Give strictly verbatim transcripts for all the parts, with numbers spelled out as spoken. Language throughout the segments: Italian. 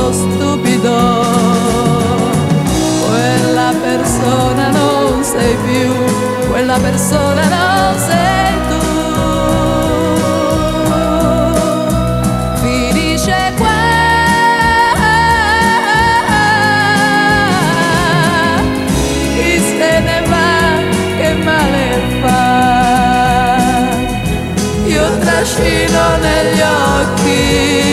po' stupido, quella persona non sei più, quella persona non sei tu. Finisce qua, chi se ne va, che male fa. Io trascino negli occhi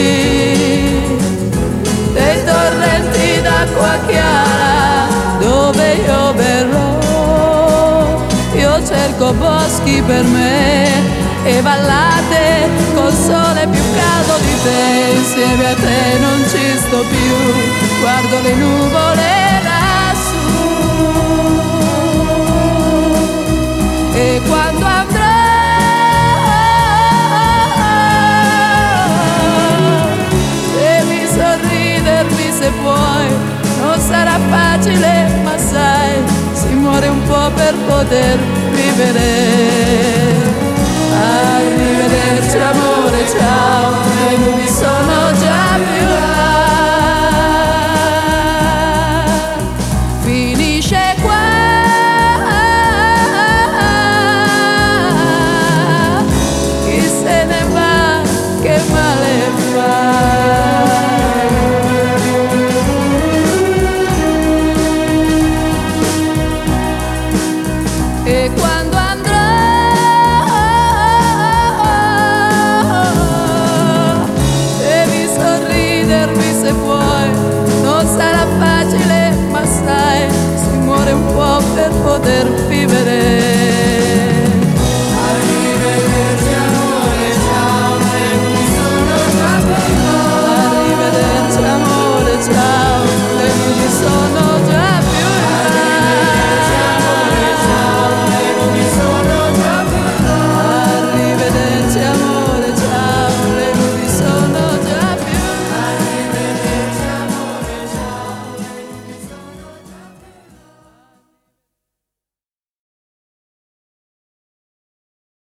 dei torrenti d'acqua chiara dove io verrò. Io cerco boschi per me e vallate col sole più caldo di te. Insieme a te non ci sto più, guardo le nuvole lassù. E quando andrò devi sorridermi se puoi, non sarà facile ma sai, si muore un po' per poter vivere. Arrivederci amore, ciao.